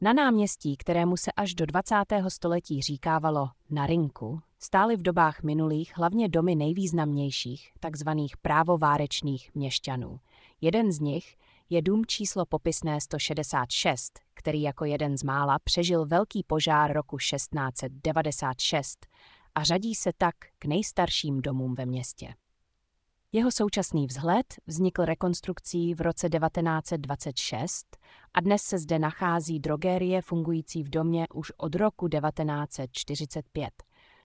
Na náměstí, kterému se až do 20. století říkávalo Na rynku, stály v dobách minulých hlavně domy nejvýznamnějších, takzvaných právovárečných měšťanů. Jeden z nich je dům číslo popisné 166, který jako jeden z mála přežil velký požár roku 1696 a řadí se tak k nejstarším domům ve městě. Jeho současný vzhled vznikl rekonstrukcí v roce 1926 a dnes se zde nachází drogérie fungující v domě už od roku 1945.